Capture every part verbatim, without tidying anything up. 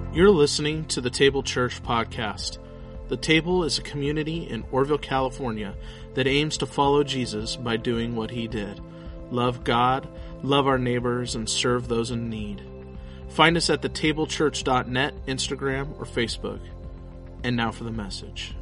You're listening to the Table Church podcast. The Table is a community in Orville, California that aims to follow Jesus by doing what he did. Love God, love our neighbors, and serve those in need. Find us at the table church dot net, Instagram, or Facebook. And now for the message.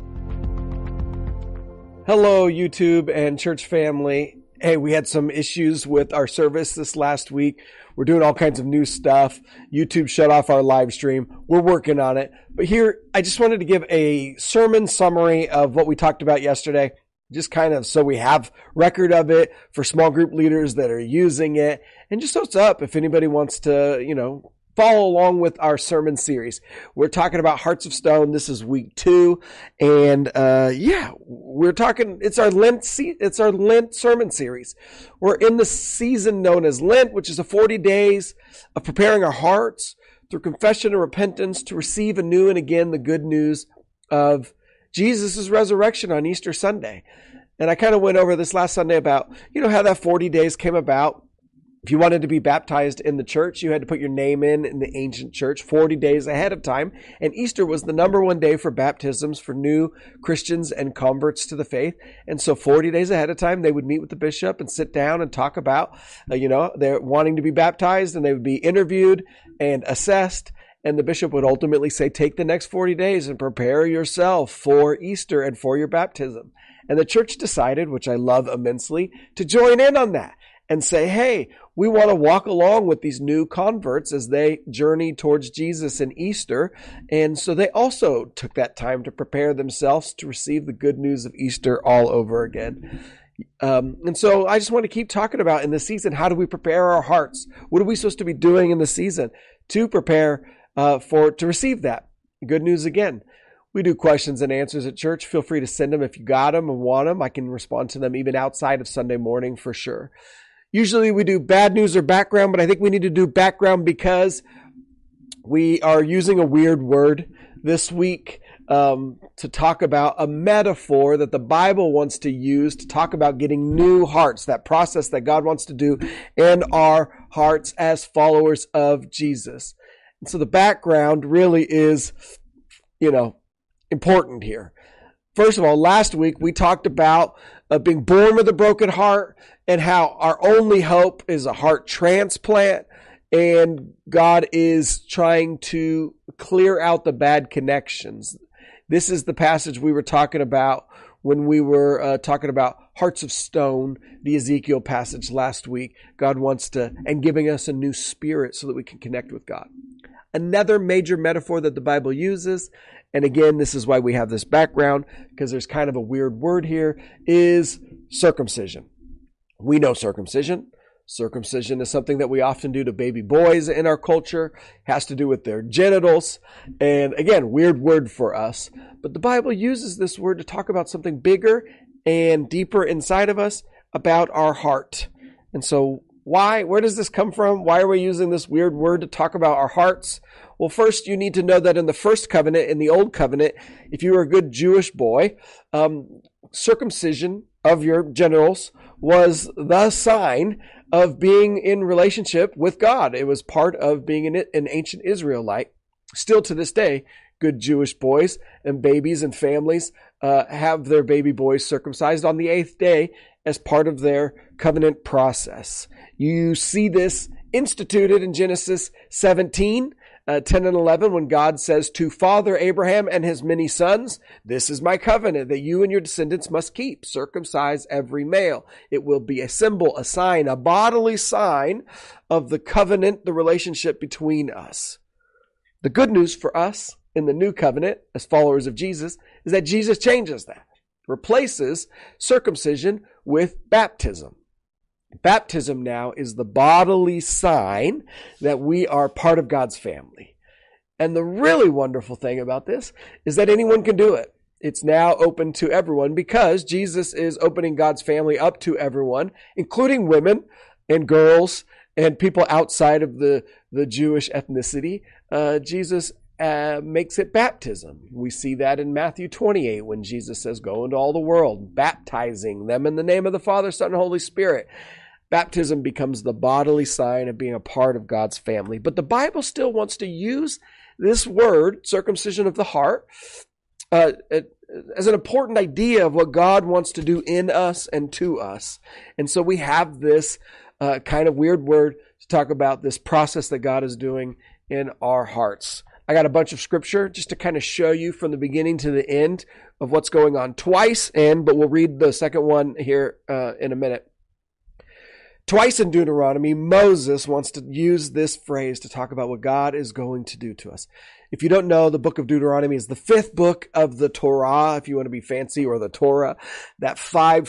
Hello, YouTube and church family. Hey, we had some issues with our service this last week. We're doing all kinds of new stuff. YouTube shut off our live stream. We're working on it. But here, I just wanted to give a sermon summary of what we talked about yesterday, just kind of so we have record of it for small group leaders that are using it, and just so it's up if anybody wants to, you know, follow along with our sermon series. We're talking about Hearts of Stone. This is week two. And, uh, yeah, we're talking, it's our Lent, se- it's our Lent sermon series. We're in the season known as Lent, which is a forty days of preparing our hearts through confession and repentance to receive anew and again the good news of Jesus' resurrection on Easter Sunday. And I kind of went over this last Sunday about, you know, how that forty days came about. If you wanted to be baptized in the church, you had to put your name in in the ancient church forty days ahead of time. And Easter was the number one day for baptisms for new Christians and converts to the faith. And so forty days ahead of time, they would meet with the bishop and sit down and talk about, uh, you know, they're wanting to be baptized, and they would be interviewed and assessed. And the bishop would ultimately say, take the next forty days and prepare yourself for Easter and for your baptism. And the church decided, which I love immensely, to join in on that and say, hey, we want to walk along with these new converts as they journey towards Jesus in Easter. And so they also took that time to prepare themselves to receive the good news of Easter all over again. Um, and so I just want to keep talking about in this season, how do we prepare our hearts? What are we supposed to be doing in the season to prepare uh, for to receive that good news again? We do questions and answers at church. Feel free to send them if you got them and want them. I can respond to them even outside of Sunday morning for sure. Usually we do bad news or background, but I think we need to do background because we are using a weird word this week um, to talk about a metaphor that the Bible wants to use to talk about getting new hearts, that process that God wants to do in our hearts as followers of Jesus. And so the background really is, you know, important here. First of all, last week we talked about uh, being born with a broken heart and how our only hope is a heart transplant, and God is trying to clear out the bad connections. This is the passage we were talking about when we were uh, talking about hearts of stone, the Ezekiel passage last week. God wants to, and giving us a new spirit so that we can connect with God. Another major metaphor that the Bible uses, and again, this is why we have this background, because there's kind of a weird word here, is circumcision. We know circumcision. Circumcision is something that we often do to baby boys in our culture. It has to do with their genitals. And again, weird word for us. But the Bible uses this word to talk about something bigger and deeper inside of us, about our heart. And so why? Where does this come from? Why are we using this weird word to talk about our hearts? Well, first, you need to know that in the first covenant, in the old covenant, if you were a good Jewish boy, um, circumcision of your genitals was the sign of being in relationship with God. It was part of being an, an ancient Israelite. Still to this day, good Jewish boys and babies and families uh, have their baby boys circumcised on the eighth day as part of their covenant process. You see this instituted in Genesis seventeen, Uh, ten and eleven, when God says to Father Abraham and his many sons, this is my covenant that you and your descendants must keep. Circumcise every male. It will be a symbol, a sign, a bodily sign of the covenant, the relationship between us. The good news for us in the new covenant as followers of Jesus is that Jesus changes that, replaces circumcision with baptism. Baptism now is the bodily sign that we are part of God's family. And the really wonderful thing about this is that anyone can do it. It's now open to everyone because Jesus is opening God's family up to everyone, including women and girls and people outside of the, the Jewish ethnicity. Uh, Jesus uh, makes it baptism. We see that in Matthew twenty-eight when Jesus says, go into all the world, baptizing them in the name of the Father, Son, and Holy Spirit. Baptism becomes the bodily sign of being a part of God's family. But the Bible still wants to use this word, circumcision of the heart, uh, as an important idea of what God wants to do in us and to us. And so we have this uh, kind of weird word to talk about this process that God is doing in our hearts. I got a bunch of scripture just to kind of show you from the beginning to the end of what's going on twice, and but we'll read the second one here uh, in a minute. Twice in Deuteronomy, Moses wants to use this phrase to talk about what God is going to do to us. If you don't know, the book of Deuteronomy is the fifth book of the Torah, if you want to be fancy, or the Torah, that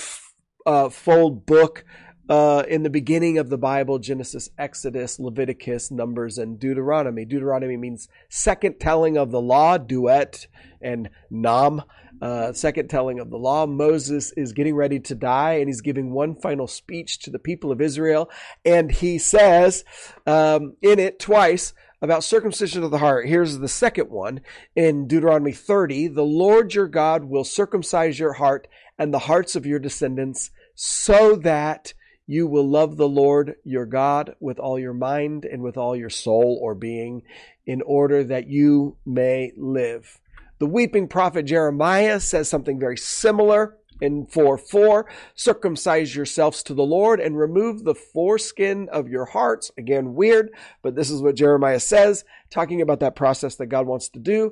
five-fold uh, book uh, in the beginning of the Bible: Genesis, Exodus, Leviticus, Numbers, and Deuteronomy. Deuteronomy means second telling of the law, duet, and nam. Uh, second telling of the law. Moses is getting ready to die, and he's giving one final speech to the people of Israel. And he says um, in it twice about circumcision of the heart. Here's the second one in Deuteronomy thirty. The Lord your God will circumcise your heart and the hearts of your descendants, so that you will love the Lord your God with all your mind and with all your soul or being, in order that you may live. The weeping prophet Jeremiah says something very similar in four four. Circumcise yourselves to the Lord and remove the foreskin of your hearts. Again, weird, but this is what Jeremiah says, talking about that process that God wants to do.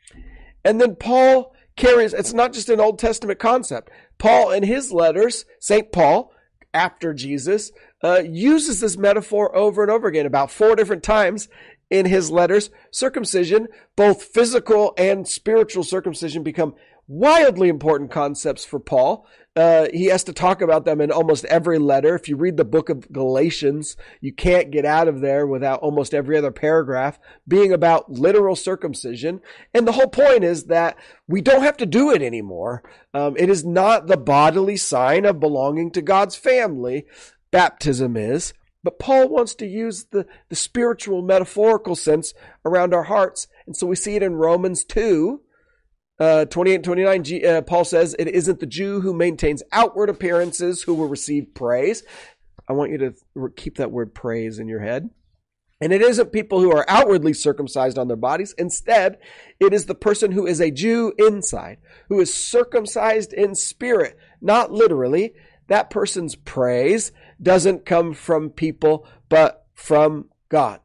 And then Paul carries, it's not just an Old Testament concept. Paul in his letters, Saint Paul, after Jesus, uh, uses this metaphor over and over again about four different times in his letters. Circumcision, both physical and spiritual circumcision, become wildly important concepts for Paul. Uh, he has to talk about them in almost every letter. If you read the book of Galatians, you can't get out of there without almost every other paragraph being about literal circumcision. And the whole point is that we don't have to do it anymore. Um, it is not the bodily sign of belonging to God's family. Baptism is. But Paul wants to use the, the spiritual, metaphorical sense around our hearts. And so we see it in Romans two, uh, twenty-eight and twenty-nine. G, uh, Paul says, it isn't the Jew who maintains outward appearances who will receive praise. I want you to keep that word praise in your head. And it isn't people who are outwardly circumcised on their bodies. Instead, it is the person who is a Jew inside, who is circumcised in spirit, not literally. That person's praise doesn't come from people, but from God.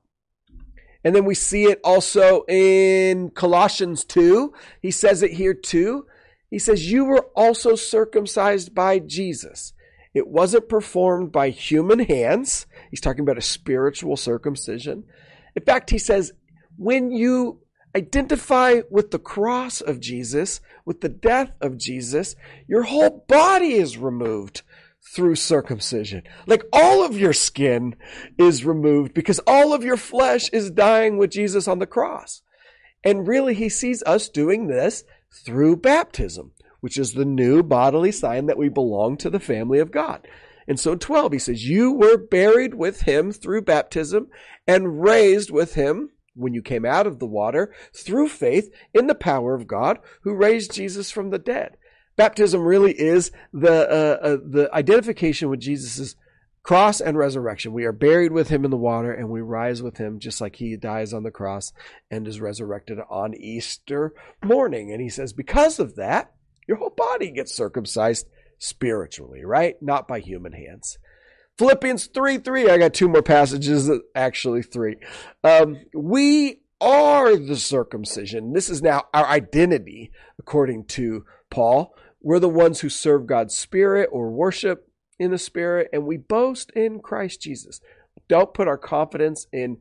And then we see it also in Colossians two. He says it here too. He says, you were also circumcised by Jesus. It wasn't performed by human hands. He's talking about a spiritual circumcision. In fact, he says, when you identify with the cross of Jesus, with the death of Jesus, your whole body is removed through circumcision. Like all of your skin is removed because all of your flesh is dying with Jesus on the cross. And really, he sees us doing this through baptism, which is the new bodily sign that we belong to the family of God. And so twelve, he says, you were buried with him through baptism and raised with him when you came out of the water through faith in the power of God who raised Jesus from the dead. Baptism really is the uh, uh, the identification with Jesus' cross and resurrection. We are buried with him in the water and we rise with him just like he dies on the cross and is resurrected on Easter morning. And he says, because of that, your whole body gets circumcised spiritually, right? Not by human hands. Philippians three three. I got two more passages, actually three. Um, we are the circumcision. This is now our identity, according to Paul. We're the ones who serve God's Spirit or worship in the Spirit, and we boast in Christ Jesus. Don't put our confidence in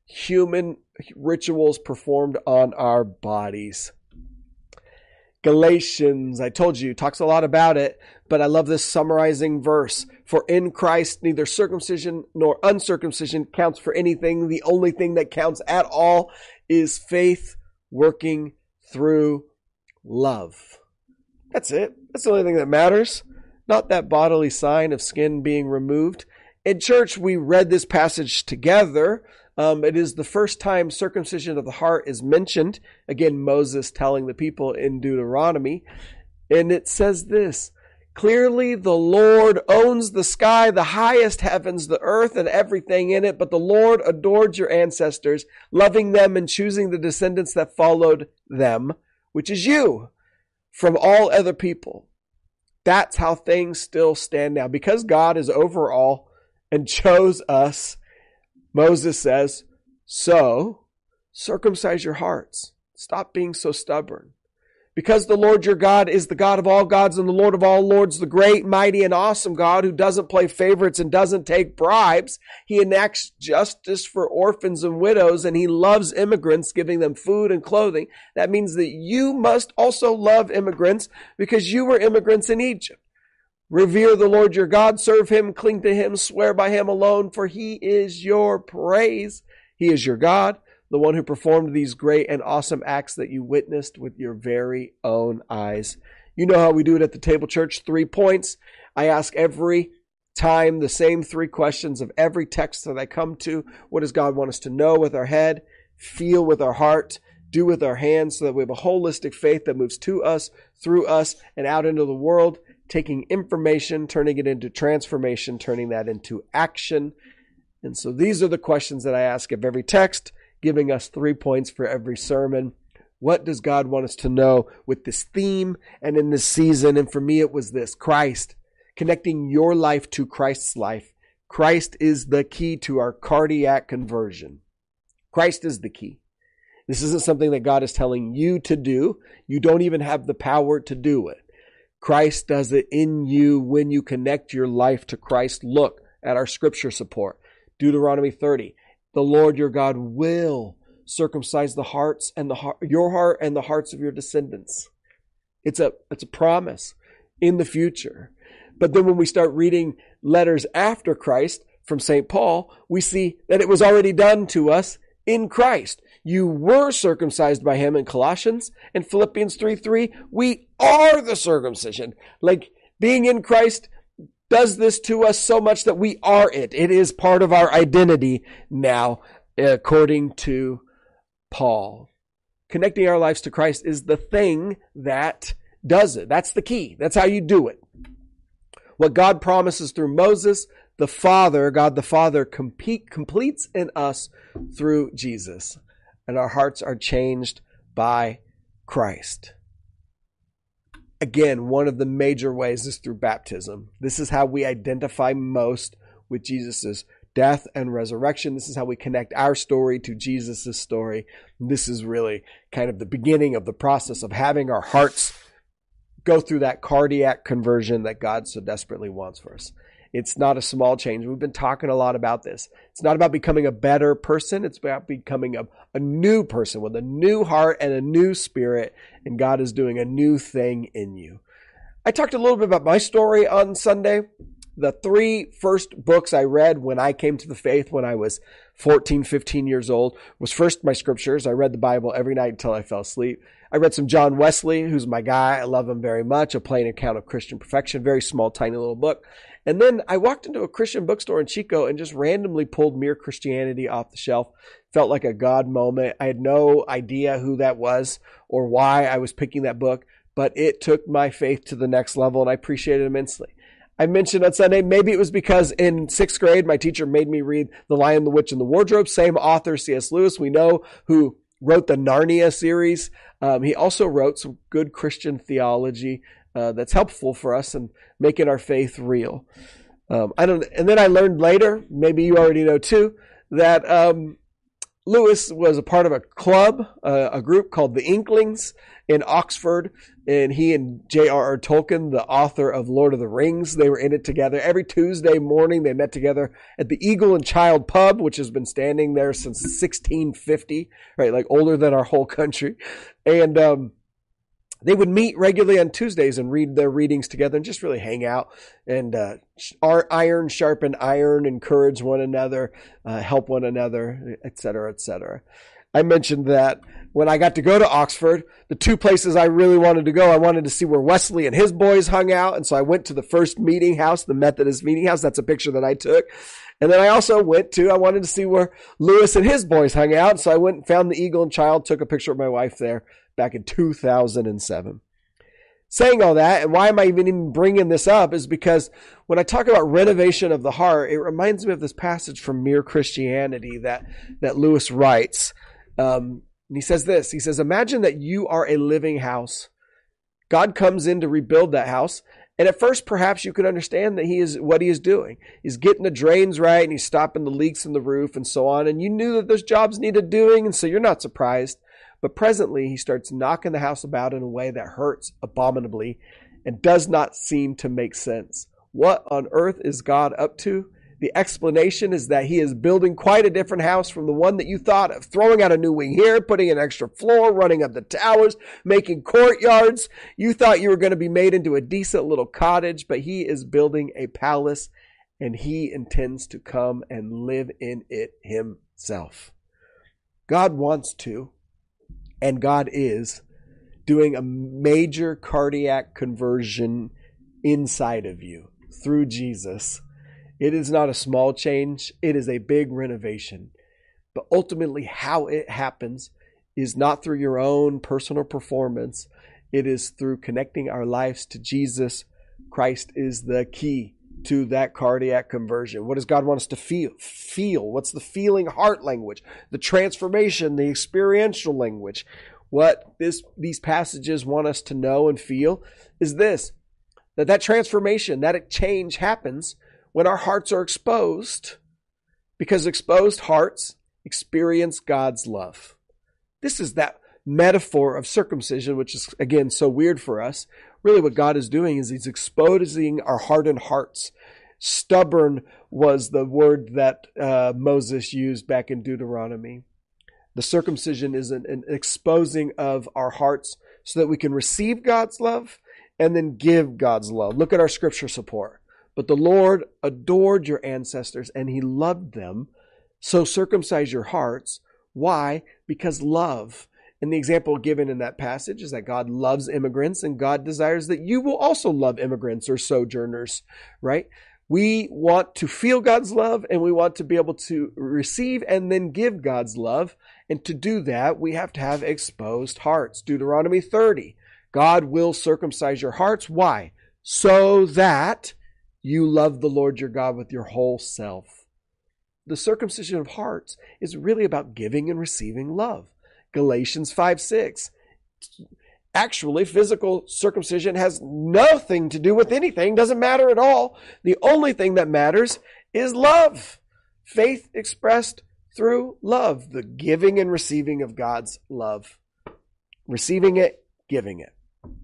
human rituals performed on our bodies. Galatians, I told you, talks a lot about it, but I love this summarizing verse. For in Christ, neither circumcision nor uncircumcision counts for anything. The only thing that counts at all is faith working through love. That's it. That's the only thing that matters. Not that bodily sign of skin being removed. In church, we read this passage together. Um, it is the first time circumcision of the heart is mentioned. Again, Moses telling the people in Deuteronomy. And it says this, Clearly, the Lord owns the sky, the highest heavens, the earth, and everything in it. But the Lord adored your ancestors, loving them and choosing the descendants that followed them, which is you, from all other people. That's how things still stand now. Because God is over all and chose us, Moses says, so circumcise your hearts. Stop being so stubborn. Because the Lord your God is the God of all gods and the Lord of all lords, the great, mighty, and awesome God who doesn't play favorites and doesn't take bribes. He enacts justice for orphans and widows, and he loves immigrants, giving them food and clothing. That means that you must also love immigrants because you were immigrants in Egypt. Revere the Lord your God, serve him, cling to him, swear by him alone, for he is your praise. He is your God, the one who performed these great and awesome acts that you witnessed with your very own eyes. You know how we do it at the Table Church. Three points. I ask every time the same three questions of every text that I come to. What does God want us to know with our head, feel with our heart, do with our hands, so that we have a holistic faith that moves to us, through us, and out into the world, taking information, turning it into transformation, turning that into action. And so these are the questions that I ask of every text, giving us three points for every sermon. What does God want us to know with this theme and in this season? And for me, it was this: Christ, connecting your life to Christ's life. Christ is the key to our cardiac conversion. Christ is the key. This isn't something that God is telling you to do. You don't even have the power to do it. Christ does it in you when you connect your life to Christ. Look at our scripture support. Deuteronomy thirty. The Lord your God will circumcise the hearts and the heart, your heart and the hearts of your descendants. It's a, it's a promise in the future. But then when we start reading letters after Christ from Saint Paul, we see that it was already done to us in Christ. You were circumcised by him in Colossians, and Philippians three three. We are the circumcision. Like being in Christ does this to us so much that we are it. It is part of our identity now, according to Paul. Connecting our lives to Christ is the thing that does it. That's the key. That's how you do it. What God promises through Moses, the Father, God the Father, compete, completes in us through Jesus. And our hearts are changed by Christ. Again, one of the major ways is through baptism. This is how we identify most with Jesus' death and resurrection. This is how we connect our story to Jesus' story. This is really kind of the beginning of the process of having our hearts go through that cardiac conversion that God so desperately wants for us. It's not a small change. We've been talking a lot about this. It's not about becoming a better person. It's about becoming a, a new person with a new heart and a new spirit. And God is doing a new thing in you. I talked a little bit about my story on Sunday. The three first books I read when I came to the faith when I was fourteen, fifteen years old was first my scriptures. I read the Bible every night until I fell asleep. I read some John Wesley, who's my guy. I love him very much. A Plain Account of Christian Perfection. Very small, tiny little book. And then I walked into a Christian bookstore in Chico and just randomly pulled Mere Christianity off the shelf. Felt like a God moment. I had no idea who that was or why I was picking that book, but it took my faith to the next level, and I appreciate it immensely. I mentioned on Sunday, maybe it was because in sixth grade, my teacher made me read The Lion, the Witch, and the Wardrobe. Same author, C S Lewis. We know who wrote the Narnia series. Um, he also wrote some good Christian theology uh, that's helpful for us and making our faith real. Um, I don't, and then I learned later, maybe you already know too, that um, Lewis was a part of a club, uh, a group called the Inklings in Oxford, and he and J R R Tolkien, the author of Lord of the Rings, they were in it together. Every Tuesday morning, they met together at the Eagle and Child Pub, which has been standing there since sixteen fifty, right, like older than our whole country. And um, they would meet regularly on Tuesdays and read their readings together and just really hang out and uh, our iron sharpen iron, encourage one another, uh, help one another, et cetera, et cetera. I mentioned that when I got to go to Oxford, the two places I really wanted to go, I wanted to see where Wesley and his boys hung out. And so I went to the first meeting house, the Methodist meeting house. That's a picture that I took. And then I also went to, I wanted to see where Lewis and his boys hung out. So I went and found the Eagle and Child, took a picture of my wife there back in two thousand seven. saying all that, and why am I even bringing this up, is because when I talk about renovation of the heart, it reminds me of this passage from Mere Christianity that, that Lewis writes. Um, and he says this, he says, imagine that you are a living house. God comes in to rebuild that house. And at first, perhaps you can understand that he is what he is doing. He's getting the drains right, and he's stopping the leaks in the roof and so on. And you knew that those jobs needed doing, and so you're not surprised. But presently, he starts knocking the house about in a way that hurts abominably and does not seem to make sense. What on earth is God up to? The explanation is that he is building quite a different house from the one that you thought of. Throwing out a new wing here, putting an extra floor, running up the towers, making courtyards. You thought you were going to be made into a decent little cottage, but he is building a palace, and he intends to come and live in it himself. God wants to, and God is, doing a major cardiac conversion inside of you through Jesus. It is not a small change. It is a big renovation. But ultimately, how it happens is not through your own personal performance. It is through connecting our lives to Jesus. Christ is the key to that cardiac conversion. What does God want us to feel? Feel. What's the feeling heart language? The transformation, the experiential language. What this, these passages want us to know and feel is this, that that transformation, that change happens when our hearts are exposed, because exposed hearts experience God's love. This is that metaphor of circumcision, which is, again, so weird for us. Really what God is doing is he's exposing our hardened hearts. Stubborn was the word that uh, Moses used back in Deuteronomy. The circumcision is an, an exposing of our hearts so that we can receive God's love and then give God's love. Look at our scripture support. But the Lord adored your ancestors, and he loved them. So circumcise your hearts. Why? Because love. And the example given in that passage is that God loves immigrants, and God desires that you will also love immigrants or sojourners, right? We want to feel God's love, and we want to be able to receive and then give God's love. And to do that, we have to have exposed hearts. Deuteronomy thirty. God will circumcise your hearts. Why? So that you love the Lord your God with your whole self. The circumcision of hearts is really about giving and receiving love. Galatians five six. Actually, physical circumcision has nothing to do with anything, doesn't matter at all. The only thing that matters is love. Faith expressed through love, the giving and receiving of God's love. Receiving it, giving it.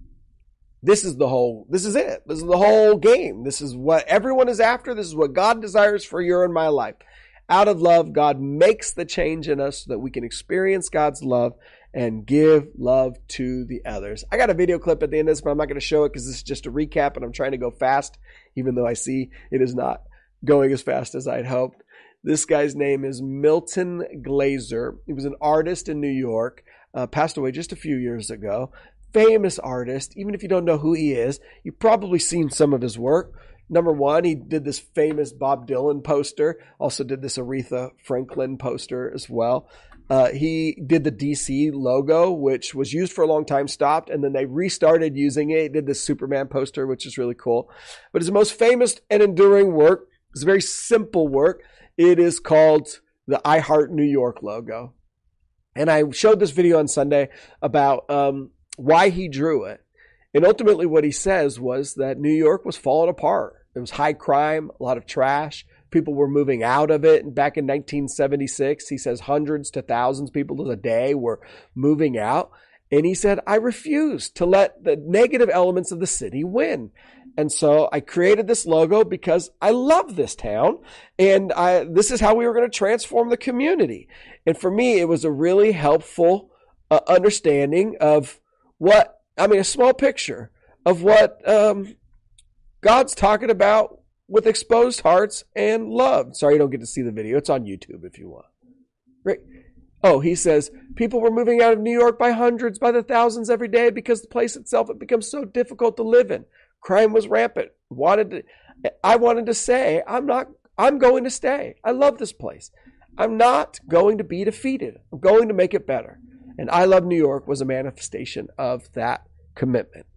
This is the whole, this is it. This is the whole game. This is what everyone is after. This is what God desires for your and my life. Out of love, God makes the change in us so that we can experience God's love and give love to the others. I got a video clip at the end of this, but I'm not going to show it because this is just a recap and I'm trying to go fast, even though I see it is not going as fast as I'd hoped. This guy's name is Milton Glaser. He was an artist in New York, uh, passed away just a few years ago. Famous artist. Even if you don't know who he is, you've probably seen some of his work. Number one, he did this famous Bob Dylan poster. Also did this Aretha Franklin poster as well. Uh, he did the D C logo, which was used for a long time, stopped, and then they restarted using it. He did this Superman poster, which is really cool. But his most famous and enduring work is a very simple work. It is called the I Heart New York logo. And I showed this video on Sunday about um, why he drew it. And ultimately what he says was that New York was falling apart. There was high crime, a lot of trash. People were moving out of it. And back in nineteen seventy-six, he says hundreds to thousands of people a day were moving out. And he said, I refuse to let the negative elements of the city win. And so I created this logo because I love this town. And I, this is how we were going to transform the community. And for me, it was a really helpful uh, understanding of what, I mean, a small picture of what um, God's talking about with exposed hearts and love. Sorry, you don't get to see the video. It's on YouTube if you want. Right? Oh, he says, people were moving out of New York by hundreds, by the thousands every day because the place itself had become so difficult to live in. Crime was rampant. Wanted to, I wanted to say, I'm not, I'm going to stay. I love this place. I'm not going to be defeated. I'm going to make it better. And I Love New York was a manifestation of that commitment.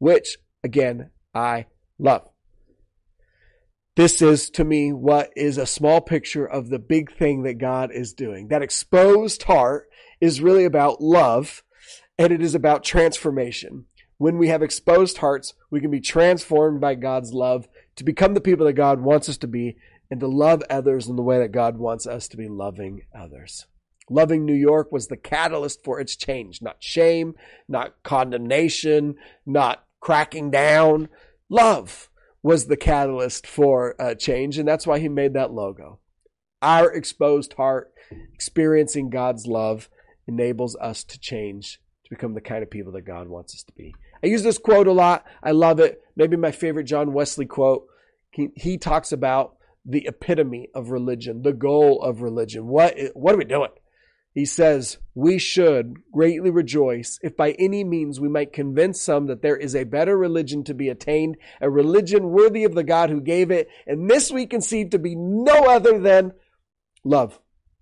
which, again, I love. This is, to me, what is a small picture of the big thing that God is doing. That exposed heart is really about love, and it is about transformation. When we have exposed hearts, we can be transformed by God's love to become the people that God wants us to be and to love others in the way that God wants us to be loving others. Loving New York was the catalyst for its change. Not shame, not condemnation, not cracking down. Love was the catalyst for uh, change, and that's why he made that logo. Our exposed heart, experiencing God's love, enables us to change, to become the kind of people that God wants us to be. I use this quote a lot. I love it. Maybe my favorite John Wesley quote. He, he talks about the epitome of religion, the goal of religion. What, what are we doing? He says, we should greatly rejoice if by any means we might convince some that there is a better religion to be attained, a religion worthy of the God who gave it, and this we conceive to be no other than love.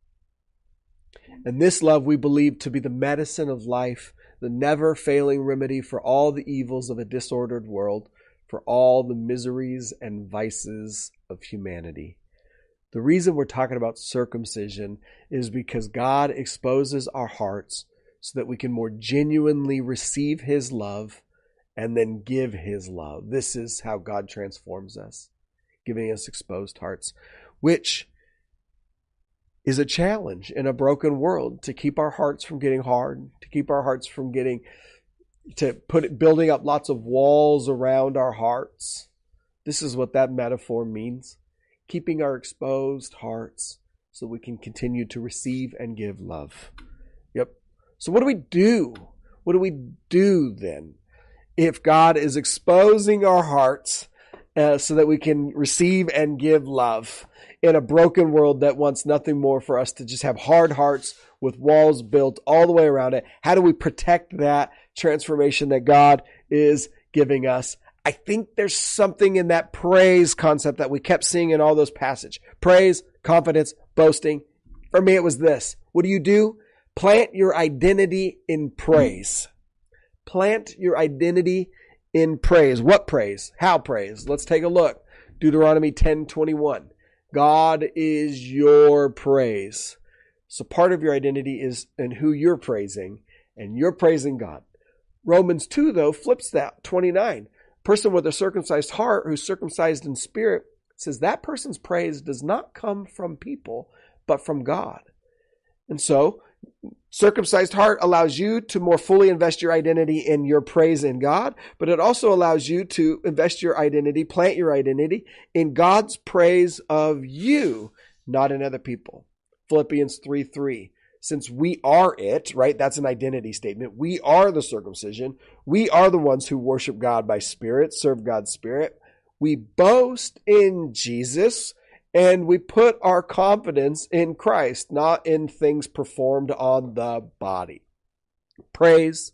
And this love we believe to be the medicine of life, the never-failing remedy for all the evils of a disordered world, for all the miseries and vices of humanity. The reason we're talking about circumcision is because God exposes our hearts so that we can more genuinely receive his love and then give his love. This is how God transforms us, giving us exposed hearts, which is a challenge in a broken world, to keep our hearts from getting hard, to keep our hearts from getting, to put it, building up lots of walls around our hearts. This is what that metaphor means. Keeping our exposed hearts so we can continue to receive and give love. Yep. So what do we do? What do we do then if God is exposing our hearts uh, so that we can receive and give love in a broken world that wants nothing more for us to just have hard hearts with walls built all the way around it? How do we protect that transformation that God is giving us? I think there's something in that praise concept that we kept seeing in all those passages. Praise, confidence, boasting. For me, it was this. What do you do? Plant your identity in praise. Plant your identity in praise. What praise? How praise? Let's take a look. Deuteronomy ten twenty-one. God is your praise. So part of your identity is in who you're praising, and you're praising God. Romans two, though, flips that. twenty-nine. Person with a circumcised heart who's circumcised in spirit says that person's praise does not come from people, but from God. And so circumcised heart allows you to more fully invest your identity in your praise in God, but it also allows you to invest your identity, plant your identity in God's praise of you, not in other people. Philippians three three. Since we are it, right? That's an identity statement. We are the circumcision. We are the ones who worship God by spirit, serve God's spirit. We boast in Jesus, and we put our confidence in Christ, not in things performed on the body. Praise,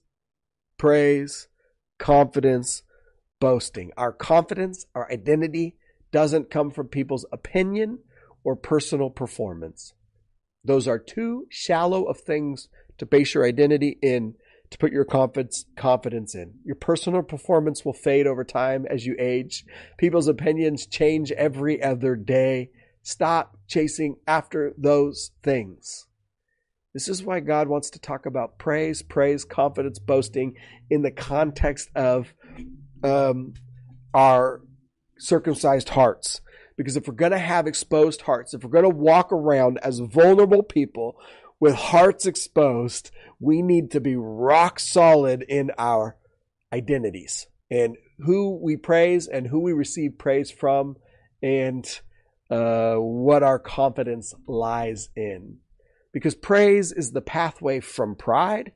praise, confidence, boasting. Our confidence, our identity doesn't come from people's opinion or personal performance. Those are too shallow of things to base your identity in, to put your confidence confidence in. Your personal performance will fade over time as you age. People's opinions change every other day. Stop chasing after those things. This is why God wants to talk about praise, praise, confidence, boasting in the context of um, our circumcised hearts. Because if we're going to have exposed hearts, if we're going to walk around as vulnerable people with hearts exposed, we need to be rock solid in our identities and who we praise and who we receive praise from, and uh, what our confidence lies in. Because praise is the pathway from pride,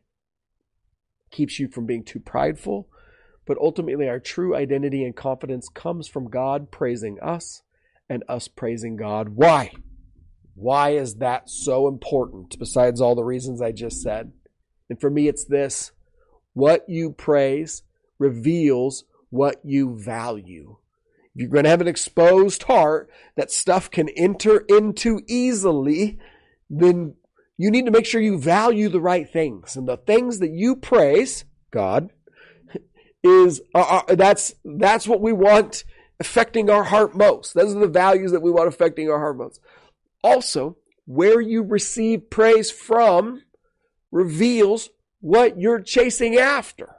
keeps you from being too prideful, but ultimately our true identity and confidence comes from God praising us and us praising God. Why? Why is that so important besides all the reasons I just said? And for me, it's this. What you praise reveals what you value. If you're going to have an exposed heart that stuff can enter into easily, then you need to make sure you value the right things. And the things that you praise, God, is, uh, that's, that's what we want affecting our heart most. Those are the values that we want affecting our heart most. Also, where you receive praise from reveals what you're chasing after.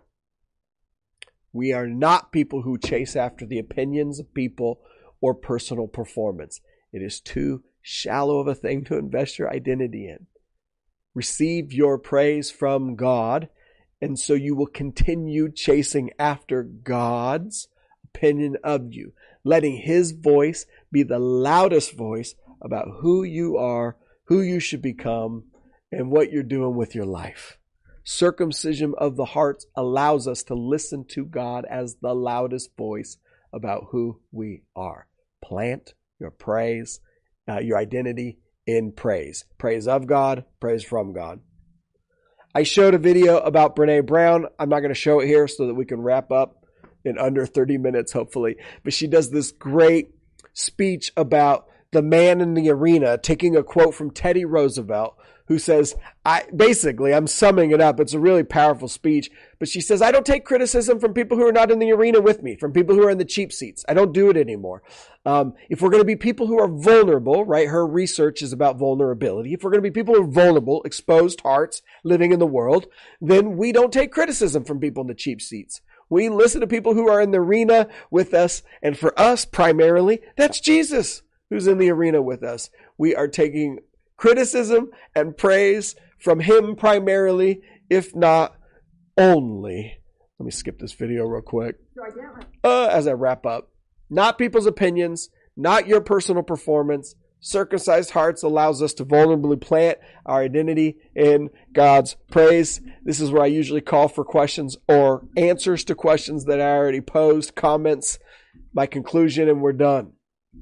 We are not people who chase after the opinions of people or personal performance. It is too shallow of a thing to invest your identity in. Receive your praise from God, and so you will continue chasing after God's opinion of you, letting His voice be the loudest voice about who you are, who you should become, and what you're doing with your life. Circumcision of the heart allows us to listen to God as the loudest voice about who we are. Plant your praise, uh, your identity in praise. Praise of God, praise from God. I showed a video about Brene Brown. I'm not going to show it here so that we can wrap up in under thirty minutes, hopefully. But she does this great speech about the man in the arena, taking a quote from Teddy Roosevelt, who says, I basically, I'm summing it up. It's a really powerful speech. But she says, I don't take criticism from people who are not in the arena with me, from people who are in the cheap seats. I don't do it anymore. Um, if we're going to be people who are vulnerable, right? Her research is about vulnerability. If we're going to be people who are vulnerable, exposed hearts, living in the world, then we don't take criticism from people in the cheap seats. We listen to people who are in the arena with us. And for us, primarily, that's Jesus who's in the arena with us. We are taking criticism and praise from Him primarily, if not only. Let me skip this video real quick. Uh, as I wrap up. Not people's opinions, not your personal performance. Circumcised hearts allows us to vulnerably plant our identity in God's praise. This is where I usually call for questions or answers to questions that I already posed, comments, my conclusion, and we're done.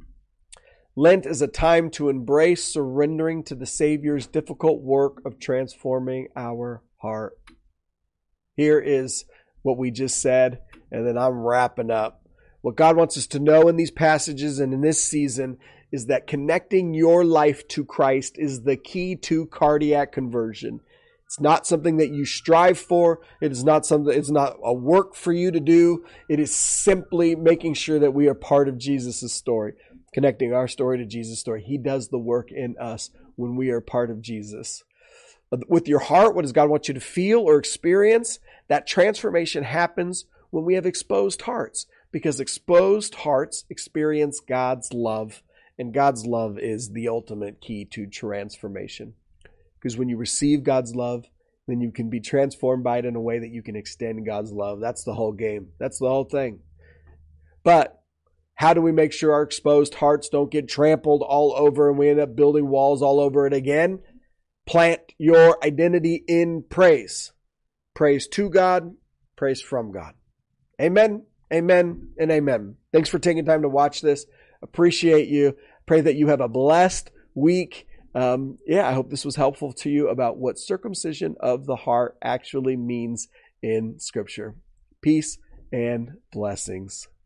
Lent is a time to embrace surrendering to the Savior's difficult work of transforming our heart. Here is what we just said, and then I'm wrapping up. What God wants us to know in these passages and in this season is that connecting your life to Christ is the key to cardiac conversion. It's not something that you strive for. It is not something, it's not a work for you to do. It is simply making sure that we are part of Jesus' story. Connecting our story to Jesus' story. He does the work in us when we are part of Jesus. With your heart, what does God want you to feel or experience? That transformation happens when we have exposed hearts, because exposed hearts experience God's love, and God's love is the ultimate key to transformation. Because when you receive God's love, then you can be transformed by it in a way that you can extend God's love. That's the whole game. That's the whole thing. But how do we make sure our exposed hearts don't get trampled all over and we end up building walls all over it again? Plant your identity in praise. Praise to God, praise from God. Amen, amen, and amen. Thanks for taking time to watch this. Appreciate you. Pray that you have a blessed week. Um, yeah, I hope this was helpful to you about what circumcision of the heart actually means in Scripture. Peace and blessings.